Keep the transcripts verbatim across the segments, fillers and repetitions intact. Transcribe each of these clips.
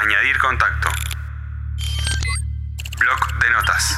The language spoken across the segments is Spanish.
Añadir contacto. Bloc de notas.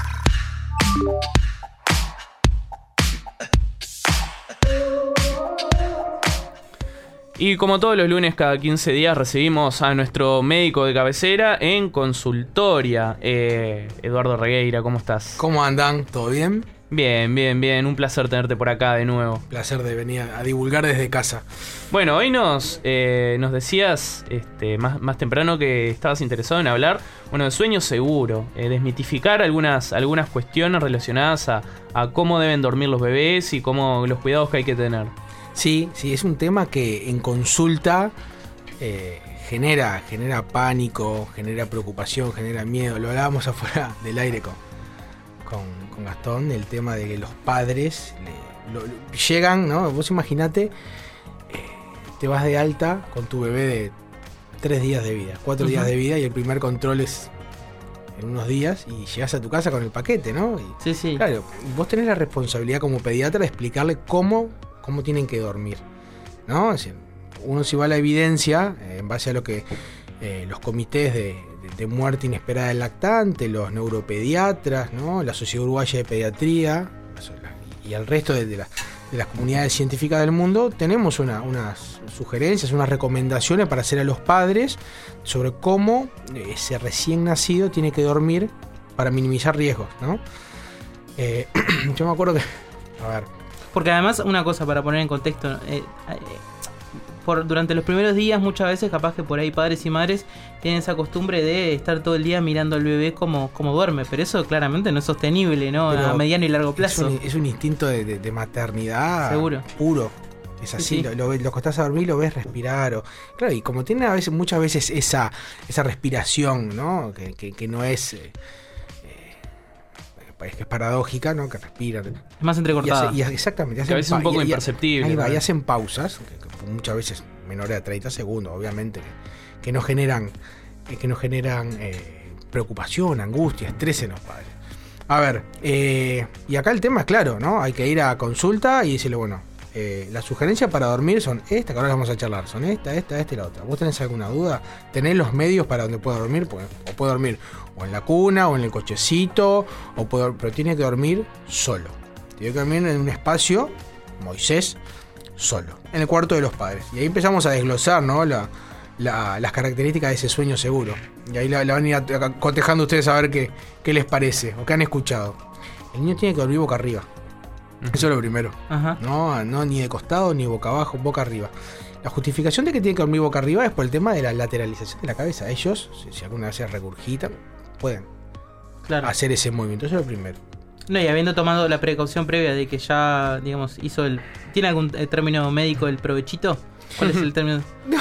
Y como todos los lunes, cada quince días recibimos a nuestro médico de cabecera en consultoria. Eh, Eduardo Regueira, ¿cómo estás? ¿Cómo andan? ¿Todo bien? Bien, bien, bien. Un placer tenerte por acá de nuevo. Placer de venir a divulgar desde casa. Bueno, hoy nos, eh, nos decías este, más, más temprano que estabas interesado en hablar, bueno, de sueño seguro, eh, desmitificar algunas, algunas cuestiones relacionadas a, a cómo deben dormir los bebés y cómo los cuidados que hay que tener. Sí, sí, es un tema que en consulta eh, genera, genera pánico, genera preocupación, genera miedo. Lo hablábamos afuera del aire con, con, con Gastón, el tema de que los padres le, lo, lo, llegan, ¿no? Vos imaginate, eh, te vas de alta con tu bebé de tres días de vida, cuatro uh-huh. días de vida, y el primer control es en unos días y llegas a tu casa con el paquete, ¿no? Y, sí, sí. Claro, vos tenés la responsabilidad como pediatra de explicarle cómo... cómo tienen que dormir, ¿no? Es decir, uno si va a la evidencia, eh, en base a lo que eh, los comités de, de, de muerte inesperada del lactante, los neuropediatras, ¿no? La Sociedad Uruguaya de Pediatría y el resto de, de, la, de las comunidades científicas del mundo, tenemos una, unas sugerencias, unas recomendaciones para hacer a los padres sobre cómo ese recién nacido tiene que dormir para minimizar riesgos, ¿no? Eh, yo me acuerdo que... A ver... Porque además, una cosa para poner en contexto, eh, eh, por, durante los primeros días muchas veces capaz que por ahí padres y madres tienen esa costumbre de estar todo el día mirando al bebé como, como duerme, pero eso claramente no es sostenible, ¿no? Pero a mediano y largo plazo. Es un, es un instinto de, de, de maternidad. Seguro. Puro. Es así, sí, sí. Lo, lo, lo acostás a dormir, lo ves respirar. O, claro, y como tiene a veces, muchas veces esa, esa respiración, ¿no? Que, que, que no es... Eh, es que es paradójica, ¿no? Que respiran. Es más entrecortada. Y hace, y exactamente. Que a veces es un poco y, imperceptible. Ahí va, y hacen pausas, que, que muchas veces menores a treinta segundos, obviamente, que, que no generan, que no generan eh, preocupación, angustia, estrés en los padres. A ver, eh, y acá el tema es claro, ¿no? Hay que ir a consulta y decirle, bueno, eh, las sugerencias para dormir son esta, que ahora vamos a charlar, son esta, esta, esta y la otra. ¿Vos tenés alguna duda? ¿Tenés los medios para donde pueda dormir? Pues, o puede dormir o en la cuna, o en el cochecito, o puede, pero tiene que dormir solo. Tiene que dormir en un espacio, Moisés, solo, en el cuarto de los padres. Y ahí empezamos a desglosar, ¿no? La, la, las características de ese sueño seguro. Y ahí la, la van a ir cotejando ustedes a ver qué, qué les parece, o qué han escuchado. El niño tiene que dormir boca arriba. Uh-huh. Eso es lo primero. Uh-huh. No, no, ni de costado, ni boca abajo, boca arriba. La justificación de que tiene que dormir boca arriba es por el tema de la lateralización de la cabeza. Ellos, si, si alguna vez se regurgitan, pueden claro. hacer ese movimiento. Eso es lo primero. No, y habiendo tomado la precaución previa de que ya, digamos, hizo el... ¿Tiene algún término médico el provechito? ¿Cuál es el término? No.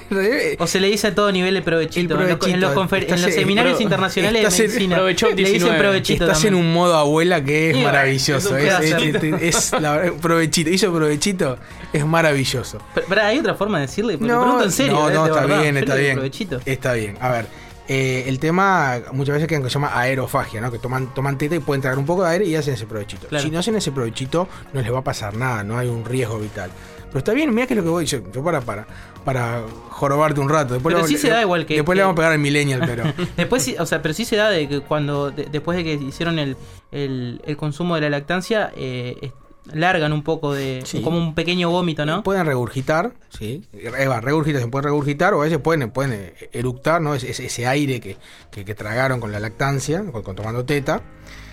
O se le dice a todo nivel el provechito. El provechito. En los, confer- en los seminarios pro- internacionales de medicina le dicen provechito. Estás también. en un modo abuela que es sí, maravilloso. Es, es, es, es la, provechito. Hizo provechito. Es maravilloso. Pero, pero hay otra forma de decirle. Porque no, pregunto en serio. No, no, de está verdad. bien, está bien. Provechito. Está bien. A ver. Eh, el tema muchas veces que se llama aerofagia, ¿no? Que toman, toman teta y pueden tragar un poco de aire y hacen ese provechito. Claro. Si no hacen ese provechito, no les va a pasar nada. No hay un riesgo vital. Pero está bien, mira que es lo que voy yo, yo para, para, para jorobarte un rato. Después pero le, sí se le, da igual que... Después que, le vamos a pegar al millennial, pero... después sí, o sea, pero sí se da de que cuando, de, después de que hicieron el, el, el consumo de la lactancia, eh, largan un poco de... Sí. Como un pequeño vómito, ¿no? Pueden regurgitar, sí. Eva, regurgitar, se pueden regurgitar o a veces pueden, pueden eructar, ¿no? Ese, ese aire que, que, que tragaron con la lactancia, con, con tomando teta.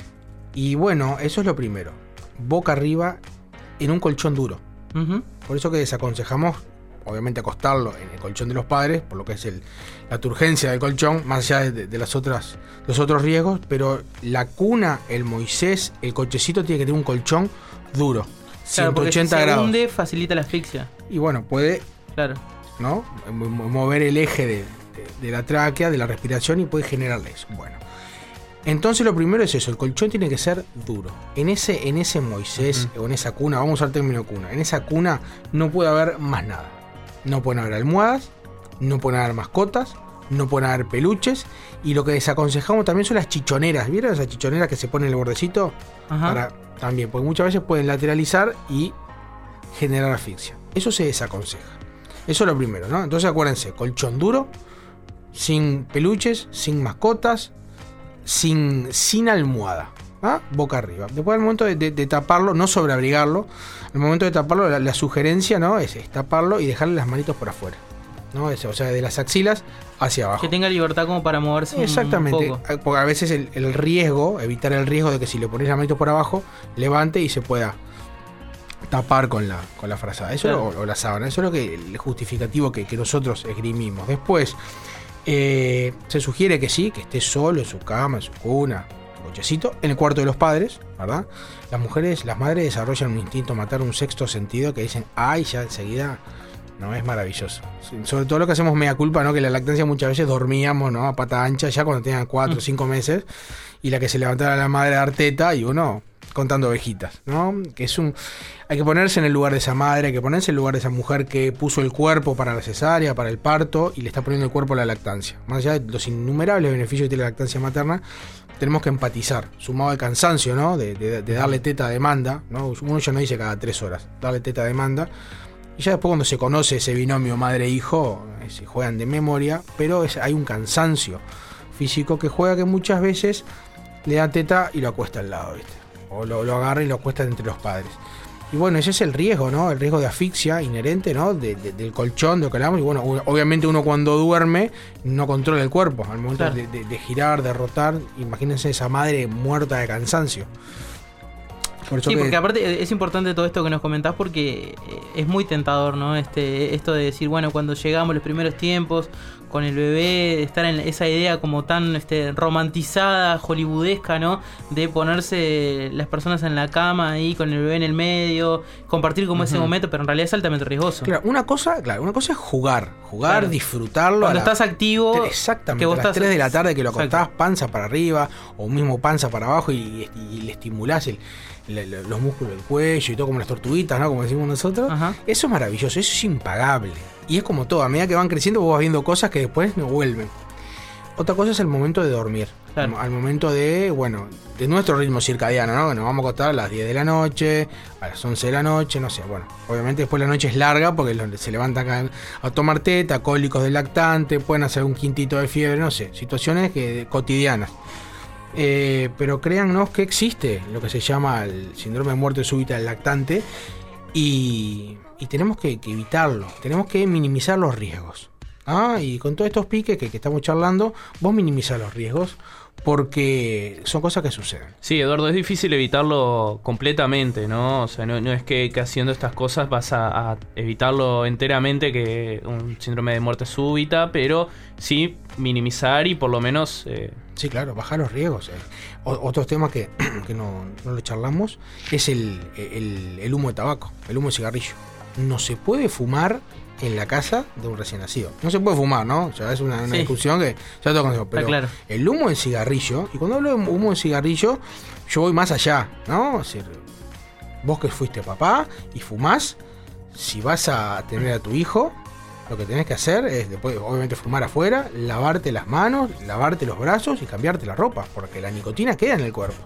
Y bueno, eso es lo primero. Boca arriba en un colchón duro. Uh-huh. Por eso que desaconsejamos, obviamente, acostarlo en el colchón de los padres, por lo que es el, la turgencia del colchón, más allá de, de las otras, los otros riesgos, pero la cuna, el Moisés, el cochecito tiene que tener un colchón duro, claro, ciento ochenta si se grados. Hunde, facilita la asfixia. Y bueno, puede claro. ¿no? mover el eje de, de, de la tráquea, de la respiración y puede generarle eso. Bueno. Entonces lo primero es eso, el colchón tiene que ser duro. En ese, en ese Moisés uh-huh. o en esa cuna, vamos a usar el término cuna, en esa cuna no puede haber más nada. No pueden haber almohadas, no pueden haber mascotas, no pueden haber peluches. Y lo que desaconsejamos también son las chichoneras. ¿Vieron esas chichoneras que se ponen en el bordecito? Uh-huh. Para, también, porque muchas veces pueden lateralizar y generar asfixia. Eso se desaconseja. Eso es lo primero, ¿no? Entonces acuérdense, colchón duro, sin peluches, sin mascotas, sin, sin almohada, ¿ah? Boca arriba. Después al momento de, de, de taparlo, no sobreabrigarlo, al momento de taparlo la, la sugerencia, ¿no? es, es taparlo y dejarle las manitos por afuera, ¿no? Es, o sea, de las axilas hacia abajo. Que tenga libertad como para moverse. Exactamente. Un poco. Porque a veces el, el riesgo, evitar el riesgo de que si le pones las manitos por abajo, levante y se pueda tapar con la, con la frazada. Eso claro. o, o la sábana. Eso es lo que el justificativo que, que nosotros esgrimimos. Después, eh, se sugiere que sí, que esté solo en su cama, en su cuna, su cochecito, en el cuarto de los padres, ¿verdad? Las mujeres, las madres desarrollan un instinto matar, un sexto sentido que dicen, ay, ya enseguida. No, es maravilloso. Sobre todo lo que hacemos mea culpa, ¿no? Que la lactancia muchas veces dormíamos, ¿no? A pata ancha, ya cuando tenían cuatro o cinco meses, y la que se levantara la madre a dar teta y uno contando ovejitas, ¿no? Que es un... Hay que ponerse en el lugar de esa madre, hay que ponerse en el lugar de esa mujer que puso el cuerpo para la cesárea, para el parto, y le está poniendo el cuerpo a la lactancia. Más allá de los innumerables beneficios que tiene la lactancia materna, tenemos que empatizar, sumado al cansancio, ¿no? De, de, de darle teta a demanda, ¿no? Uno ya no dice cada tres horas, darle teta a demanda. Y ya después cuando se conoce ese binomio madre-hijo, se juegan de memoria, pero es, hay un cansancio físico que juega que muchas veces le da teta y lo acuesta al lado, ¿viste? O lo, lo agarra y lo acuesta entre los padres. Y bueno, ese es el riesgo, ¿no? El riesgo de asfixia inherente, ¿no? De, de, del colchón, de lo que hablamos. Y bueno, obviamente uno cuando duerme no controla el cuerpo. Al momento claro. de, de, de girar, de rotar, imagínense esa madre muerta de cansancio. Por sí, que... porque aparte es importante todo esto que nos comentás porque es muy tentador, ¿no? Este, esto de decir, bueno, cuando llegamos los primeros tiempos con el bebé, estar en esa idea como tan este, romantizada, hollywoodesca, ¿no? De ponerse las personas en la cama ahí con el bebé en el medio, compartir como uh-huh. ese momento, pero en realidad es altamente riesgoso. Claro, una cosa, claro, una cosa es jugar, jugar, claro. disfrutarlo. Cuando estás activo, exactamente, que vos a las estás... tres de la tarde que lo acostás panza para arriba o mismo panza para abajo y, y, y le estimulás el los músculos del cuello y todo como las tortuguitas, ¿no? Como decimos nosotros. Ajá. Eso es maravilloso, eso es impagable. Y es como todo, a medida que van creciendo vos vas viendo cosas que después no vuelven. Otra cosa es el momento de dormir. Claro. Al momento de, bueno, de nuestro ritmo circadiano, ¿no? Nos vamos a acostar a las diez de la noche, a las once de la noche, no sé. Bueno, obviamente después la noche es larga porque se levantan a tomar teta, cólicos del lactante, pueden hacer un quintito de fiebre, no sé. Situaciones que, cotidianas. Eh, pero créannos que existe lo que se llama el síndrome de muerte súbita del lactante y, y tenemos que, que evitarlo, tenemos que minimizar los riesgos. Ah, y con todos estos piques que, que estamos charlando, vos minimizás los riesgos porque son cosas que suceden. Sí, Eduardo, es difícil evitarlo completamente, ¿no? O sea, no, no es que, que haciendo estas cosas vas a, a evitarlo enteramente, que un síndrome de muerte súbita, pero sí minimizar y por lo menos... Eh... Sí, claro, bajar los riesgos. Eh. O, otros temas que, que no, no lo charlamos es el, el, el humo de tabaco, el humo de cigarrillo. No se puede fumar en la casa de un recién nacido. No se puede fumar, ¿no? O sea, es una, una sí. discusión que ya todo conocemos. Pero claro. el humo del cigarrillo, y cuando hablo de humo de cigarrillo, yo voy más allá, ¿no? Es decir, vos que fuiste papá y fumás, si vas a tener a tu hijo, lo que tenés que hacer es, después, obviamente, fumar afuera, lavarte las manos, lavarte los brazos y cambiarte la ropa, porque la nicotina queda en el cuerpo.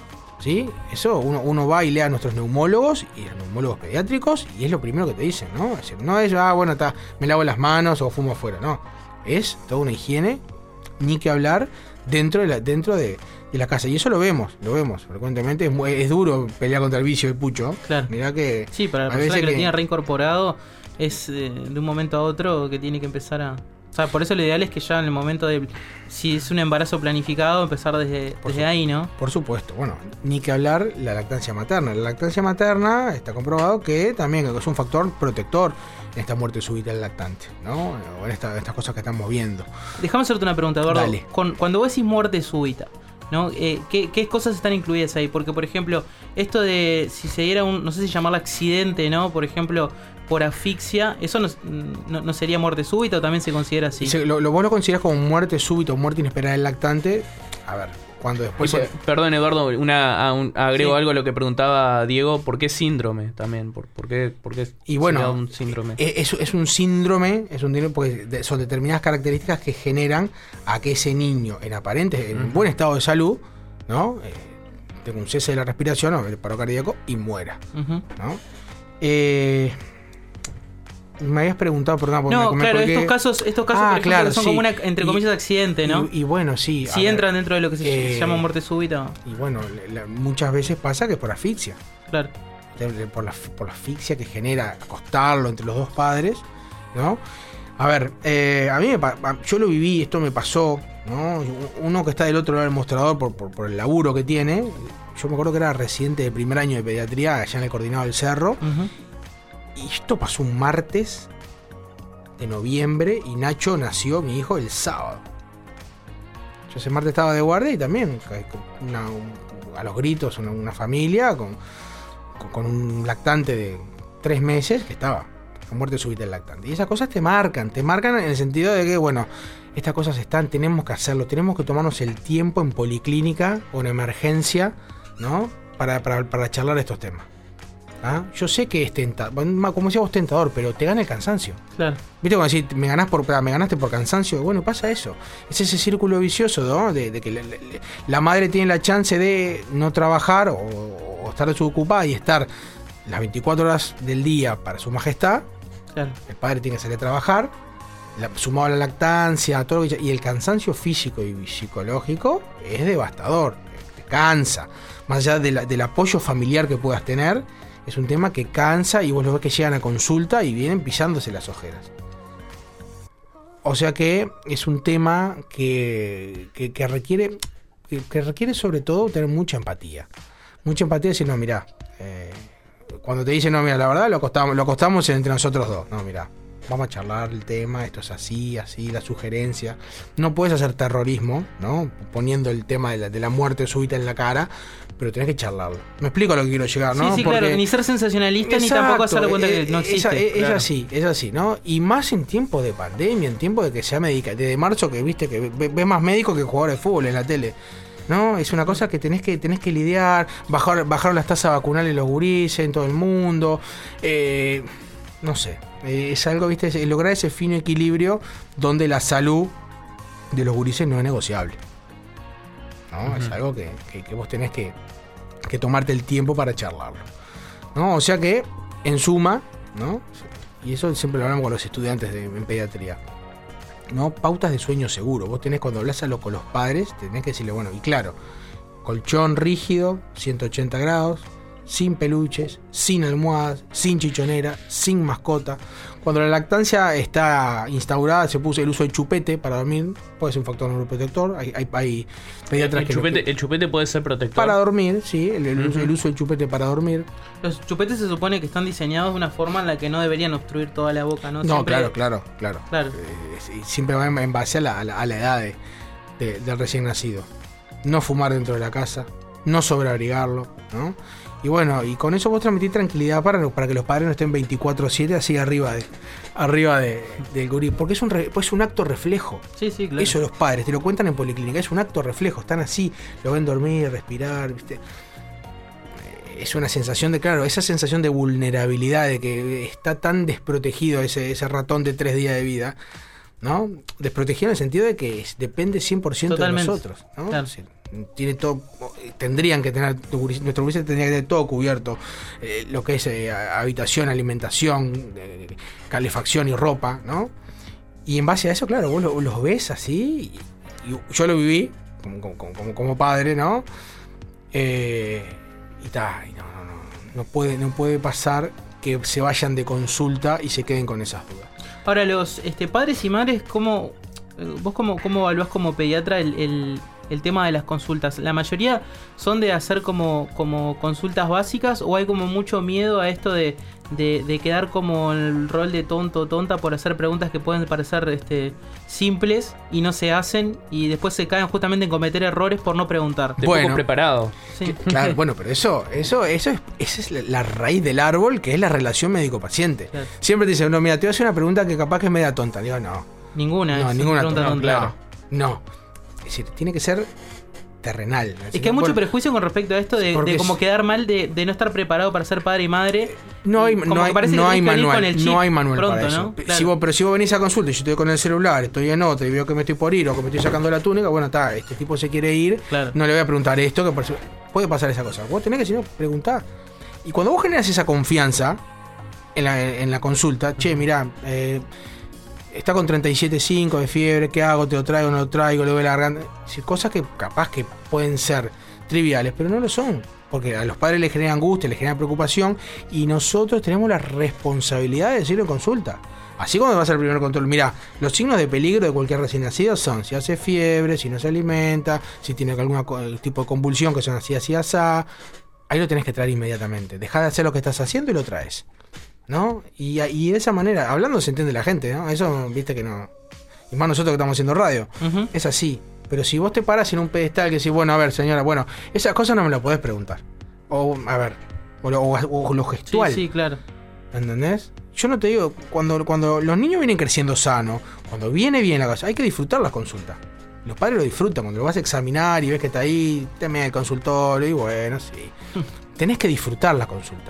¿Sí? Eso uno, uno va y lee a nuestros neumólogos y a los neumólogos pediátricos y es lo primero que te dicen, ¿no? Es decir, no es, ah, bueno, está, me lavo las manos o fumo afuera, no. Es toda una higiene, ni que hablar, dentro de la, dentro de, de la casa. Y eso lo vemos, lo vemos frecuentemente. Es, muy, es duro pelear contra el vicio del pucho. Claro. Mirá que... Sí, para la persona que, que lo tiene reincorporado es eh, de un momento a otro que tiene que empezar a... O sea, por eso lo ideal es que ya en el momento de... Si es un embarazo planificado, empezar desde, desde ahí, ¿no? Por supuesto. Bueno, ni que hablar la lactancia materna. La lactancia materna está comprobado que también es un factor protector en esta muerte súbita del lactante, ¿no? O en esta, estas cosas que estamos viendo. Déjame hacerte una pregunta, Eduardo. Dale. Con, cuando vos decís muerte súbita, ¿no? Eh, ¿qué, ¿Qué cosas están incluidas ahí? Porque, por ejemplo, esto de si se diera un... No sé si llamarlo accidente, ¿no? Por ejemplo... por asfixia, ¿eso no, no, no sería muerte súbita o también se considera así? Se, lo, lo vos lo considerás como muerte súbita o muerte inesperada del lactante. A ver, cuando después... Oye, se... Perdón, Eduardo, una, un, agrego sí. algo a lo que preguntaba Diego. ¿Por qué síndrome también? ¿Por, por qué, por qué y bueno, un síndrome? Es, es un síndrome, es un síndrome porque son determinadas características que generan a que ese niño en aparente, en uh-huh. buen estado de salud, ¿no? Eh, tenga un cese de la respiración o el paro cardíaco y muera, uh-huh. ¿no? Eh... Me habías preguntado, perdón, no, me, claro, porque... estos casos, estos casos ah, por ejemplo, claro, son sí. como una, entre comillas, y, accidente, ¿no? Y, y bueno, sí. Si entran ver, dentro de lo que se eh, llama muerte súbita. Y bueno, la, muchas veces pasa que es por asfixia. Claro. Por la, por la asfixia que genera acostarlo entre los dos padres, ¿no? A ver, eh, a mí me, yo lo viví, esto me pasó, ¿no? Uno que está del otro lado del mostrador por, por, por el laburo que tiene. Yo me acuerdo que era residente de primer año de pediatría allá en el Coordinado del Cerro. Uh-huh. Y esto pasó un martes de noviembre y Nacho nació, mi hijo, el sábado. Yo ese martes estaba de guardia y también una, un, a los gritos una, una familia con, con, con un lactante de tres meses que estaba con muerte súbita del lactante. Y esas cosas te marcan, te marcan en el sentido de que, bueno, estas cosas están, tenemos que hacerlo, tenemos que tomarnos el tiempo en policlínica o en emergencia, ¿no? Para, para, para charlar estos temas. ¿Ah? Yo sé que es tentador, como decía vos, tentador, pero te gana el cansancio. Claro. ¿Viste cuando decís, me ganás por, me ganaste por cansancio? Bueno, pasa eso. Es ese círculo vicioso, ¿no? De, de que la, la, la madre tiene la chance de no trabajar o, o estar desocupada y estar las veinticuatro horas del día para su majestad. Claro. El padre tiene que salir a trabajar, la, sumado a la lactancia, todo lo que, y el cansancio físico y psicológico es devastador. Te cansa. Más allá de la, del apoyo familiar que puedas tener, es un tema que cansa y vos lo ves que llegan a consulta y vienen pisándose las ojeras. O sea que es un tema que, que, que requiere que, que requiere sobre todo tener mucha empatía. Mucha empatía y decir, no, mirá, eh, cuando te dicen, no, mira, la verdad lo acostamos, lo acostamos entre nosotros dos. No, mirá, vamos a charlar el tema, esto es así, así, la sugerencia. No puedes hacer terrorismo, ¿no? Poniendo el tema de la, de la muerte súbita en la cara, pero tenés que charlarlo. Me explico a lo que quiero llegar, ¿no? Sí, sí, porque... claro, ni ser sensacionalista. Exacto, ni tampoco hacerle cuenta que no existe. Es, es claro. así, es así, ¿no? Y más en tiempos de pandemia, en tiempos de que sea médica. Desde marzo que viste que ves más médicos que jugadores de fútbol en la tele. ¿No? Es una cosa que tenés que tenés que lidiar. Bajar, bajaron las tasas vacunales los gurises en todo el mundo. Eh, no sé. Eh, es algo, viste, es lograr ese fino equilibrio donde la salud de los gurises no es negociable. ¿No? Uh-huh. Es algo que, que, que vos tenés que, que tomarte el tiempo para charlarlo. ¿No? O sea que, en suma, ¿no? Y eso siempre lo hablamos con los estudiantes de, en pediatría. ¿No? Pautas de sueño seguro. Vos tenés, cuando hablas a lo, con los padres, tenés que decirle, bueno, y claro, colchón rígido, ciento ochenta grados, sin peluches, sin almohadas, sin chichonera, sin mascota. Cuando la lactancia está instaurada, se puso el uso del chupete para dormir, puede ser un factor neuroprotector. Hay, hay, hay pediatras el que, chupete, que... El chupete puede ser protector. Para dormir, sí, el, el, uh-huh. uso, el uso del chupete para dormir. Los chupetes se supone que están diseñados de una forma en la que no deberían obstruir toda la boca, ¿no? No, siempre... claro, claro, claro. claro. Eh, siempre va en base a la, a la, a la edad de, de, del recién nacido. No fumar dentro de la casa, no sobreabrigarlo, ¿no? Y bueno, y con eso vos transmitís tranquilidad para, para que los padres no estén veinticuatro siete así arriba de arriba de, del gurí. Porque es un, re, pues es un acto reflejo. Sí, sí, claro. Eso los padres, te lo cuentan en policlínica, es un acto reflejo. Están así, lo ven dormir, respirar, ¿viste? Es una sensación de, claro, esa sensación de vulnerabilidad, de que está tan desprotegido ese, ese ratón de tres días de vida, ¿no? Desprotegido en el sentido de que depende cien por ciento de nosotros, ¿no? Claro. Sí. Tiene todo, tendrían que tener, nuestro gurises tendría que tener todo cubierto, eh, lo que es eh, habitación, alimentación, eh, calefacción y ropa, ¿no? Y en base a eso, claro, vos los lo ves así, y, y yo lo viví como, como, como, como padre, ¿no? Eh, y ta, y no, no, no, no puede, no puede pasar que se vayan de consulta y se queden con esas dudas. Ahora, los este, padres y madres, ¿cómo, vos cómo, cómo evaluás como pediatra el, el el tema de las consultas? ¿La mayoría son de hacer como, como consultas básicas o hay como mucho miedo a esto de, de, de quedar como el rol de tonto o tonta por hacer preguntas que pueden parecer este, simples y no se hacen y después se caen justamente en cometer errores por no preguntar? De bueno, poco preparado. Sí. Claro, bueno, pero eso, eso, eso es, esa es la, la raíz del árbol, que es la relación médico-paciente. Claro. Siempre te dicen, no, mira, te voy a hacer una pregunta que capaz que es media tonta. Digo, no. Ninguna. No, ninguna pregunta tonta. tonta. Claro. No. Es decir, tiene que ser terrenal. Es, es que hay mucho por... prejuicio con respecto a esto de, de como quedar mal de, de no estar preparado para ser padre y madre. No hay, no hay, no hay manual, no hay manual pronto, para eso. ¿no? Claro. Si vos, pero si vos venís a consulta y yo estoy con el celular, estoy en otra y veo que me estoy por ir o que me estoy sacando la túnica, bueno, está, este tipo se quiere ir, claro. No le voy a preguntar esto, que por... puede pasar esa cosa. Vos tenés que, si no, preguntar. Y cuando vos generas esa confianza, en la, en la consulta, che, mirá, eh, está con treinta y siete punto cinco de fiebre, ¿qué hago? ¿Te lo traigo? ¿No lo traigo? ¿Le doy la garganta? Cosas que capaz que pueden ser triviales, pero no lo son. Porque a los padres les genera angustia, les genera preocupación, y nosotros tenemos la responsabilidad de decirlo en consulta. Así como va a ser el primer control. Mirá, los signos de peligro de cualquier recién nacido son si hace fiebre, si no se alimenta, si tiene algún tipo de convulsión, que son así, así, asá. Ahí lo tenés que traer inmediatamente. Dejá de hacer lo que estás haciendo y lo traes, ¿no? Y, y de esa manera, hablando se entiende la gente, ¿no? Eso, viste que no. Y más nosotros que estamos haciendo radio. Uh-huh. Es así. Pero si vos te parás en un pedestal que decís, bueno, a ver, señora, bueno, esas cosas no me las podés preguntar. O, a ver, o lo, o, o lo gestual. Sí, sí, claro. ¿Entendés? Yo no te digo, cuando, cuando los niños vienen creciendo sanos, cuando viene bien la cosa, hay que disfrutar las consultas. Los padres lo disfrutan, cuando lo vas a examinar y ves que está ahí, te metes el consultorio y bueno, sí. Tenés que disfrutar la consulta.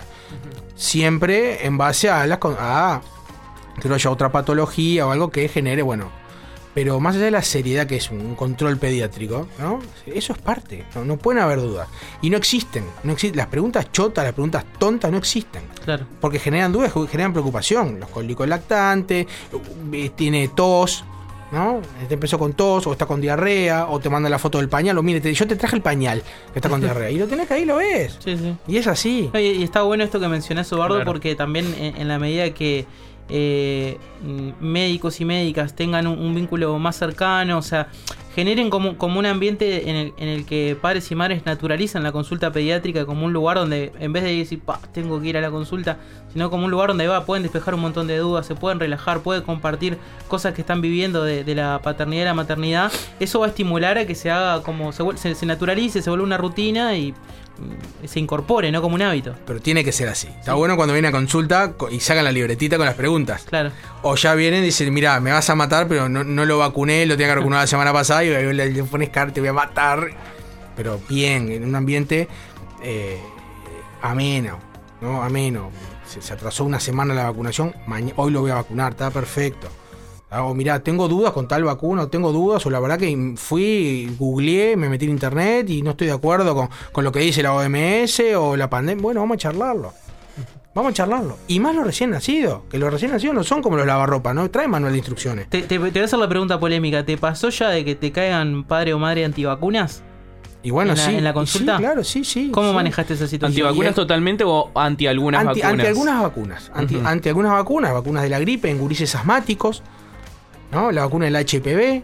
Siempre en base a, las, a que no haya otra patología o algo que genere, bueno. Pero más allá de la seriedad que es un control pediátrico, ¿no? Eso es parte, no, no pueden haber dudas. Y no existen, no existen, las preguntas chotas, las preguntas tontas no existen. Claro. Porque generan dudas, generan preocupación. Los cólicos lactantes, tiene tos, ¿no? Te empezó con tos, o está con diarrea, o te manda la foto del pañal, o mire, te, yo te traje el pañal que está con diarrea. Y lo tenés que ahí, lo ves. Sí, sí. Y es así. Y, y está bueno esto que mencionás, Eduardo, claro. Porque también en, en la medida que Eh, médicos y médicas tengan un, un vínculo más cercano, o sea, generen como, como un ambiente en el, en el que padres y madres naturalizan la consulta pediátrica como un lugar donde, en vez de decir, pa, tengo que ir a la consulta, sino como un lugar donde va, pueden despejar un montón de dudas, se pueden relajar, pueden compartir cosas que están viviendo de, de la paternidad y la maternidad. Eso va a estimular a que se haga como, se, se, se naturalice, se vuelva una rutina y se incorpore, no como un hábito. Pero tiene que ser así. Está sí. bueno cuando viene a consulta y sacan la libretita con las preguntas. Claro. O ya vienen y dicen, mirá, me vas a matar, pero no, no lo vacuné, lo tenía que vacunar la semana pasada y le, le pones cara, te voy a matar. Pero bien, en un ambiente eh, ameno, ¿no? Ameno. Se, se atrasó una semana la vacunación, mañana, hoy lo voy a vacunar, está perfecto. O mirá, tengo dudas con tal vacuna, o tengo dudas, o la verdad que fui, googleé, me metí en internet y no estoy de acuerdo con, con lo que dice la O M S o la pandemia. Bueno, vamos a charlarlo. Vamos a charlarlo. Y más los recién nacidos, que los recién nacidos no son como los lavarropas, no traen manual de instrucciones. Te, te, te voy a hacer la pregunta polémica. ¿Te pasó ya de que te caigan padre o madre antivacunas? Y bueno, ¿En la, sí. ¿En la consulta? Sí, claro, sí, sí. ¿Cómo sí. manejaste esa situación? ¿Antivacunas totalmente o anti algunas anti, vacunas? Anti algunas vacunas. Anti, uh-huh. anti algunas vacunas, vacunas de la gripe en gurises asmáticos, ¿no? La vacuna del H P V,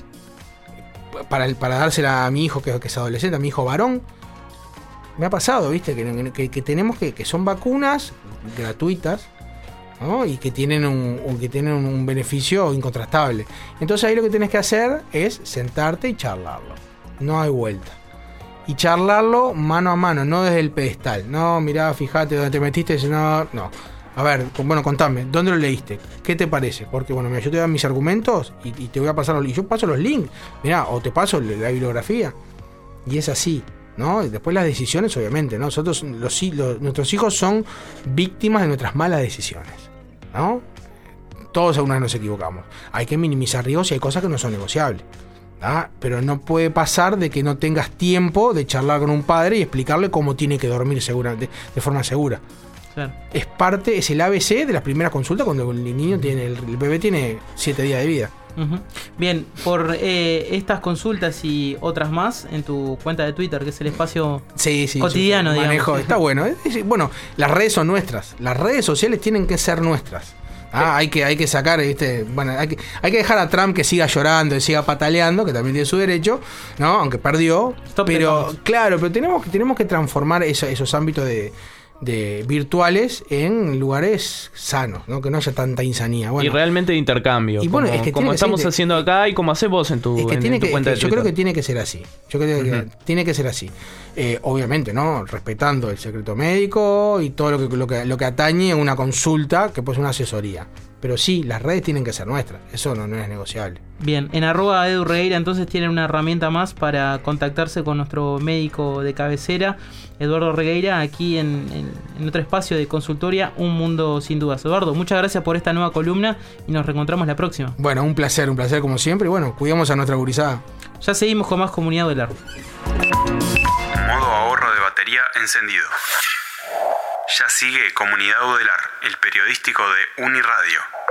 para, para dársela a mi hijo que, que es adolescente, a mi hijo varón. Me ha pasado, ¿viste? Que, que, que tenemos que, que son vacunas gratuitas, ¿no? Y que tienen un, que tienen un beneficio incontrastable. Entonces ahí lo que tienes que hacer es sentarte y charlarlo. No hay vuelta. Y charlarlo mano a mano, no desde el pedestal. No, mirá, fíjate dónde te metiste, no, no. A ver, bueno, contame, ¿dónde lo leíste? ¿Qué te parece? Porque, bueno, mira, yo te doy mis argumentos y, y te voy a pasar los links. Yo paso los links, mirá, o te paso la bibliografía. Y es así, ¿no? Y después las decisiones, obviamente, ¿no? Nosotros, los, los, nuestros hijos son víctimas de nuestras malas decisiones, ¿no? Todos alguna vez nos equivocamos. Hay que minimizar riesgos y hay cosas que no son negociables. ¿Ah? Pero no puede pasar de que no tengas tiempo de charlar con un padre y explicarle cómo tiene que dormir segura, de, de forma segura. Claro. Es parte, es el A B C de las primeras consultas cuando el niño tiene, el, el bebé tiene siete días de vida. Uh-huh. Bien, por eh, estas consultas y otras más en tu cuenta de Twitter, que es el espacio sí, sí, cotidiano, sí, digamos. Manejo, está bueno. Es, bueno, las redes son nuestras. Las redes sociales tienen que ser nuestras. Ah, hay que, hay que sacar, ¿viste? Bueno, hay que, hay que dejar a Trump que siga llorando y siga pataleando, que también tiene su derecho, ¿no? Aunque perdió. Stop pero, claro, pero tenemos, tenemos que transformar eso, esos ámbitos de, de virtuales en lugares sanos, ¿no? Que no haya tanta insanía. Bueno, y realmente de intercambio. Y bueno, como, es que como estamos que haciendo acá y como haces vos en tu, es que en, tiene en tu que, cuenta que de yo Twitter. creo que tiene que ser así. Yo creo que uh-huh. tiene que ser así. Eh, obviamente, ¿no? Respetando el secreto médico y todo lo que, lo que, lo que atañe a una consulta, que puede ser una asesoría. Pero sí, las redes tienen que ser nuestras. Eso no, no es negociable. Bien, en arroba Edu Regueira entonces tienen una herramienta más para contactarse con nuestro médico de cabecera, Eduardo Regueira, aquí en, en, en otro espacio de consultoria, Un Mundo Sin Dudas. Eduardo, muchas gracias por esta nueva columna y nos reencontramos la próxima. Bueno, un placer, un placer como siempre. Y bueno, cuidemos a nuestra gurizada. Ya seguimos con más Comunidad Velar. Modo ahorro de batería encendido. Ya sigue Comunidad Udelar, el periodístico de Uniradio.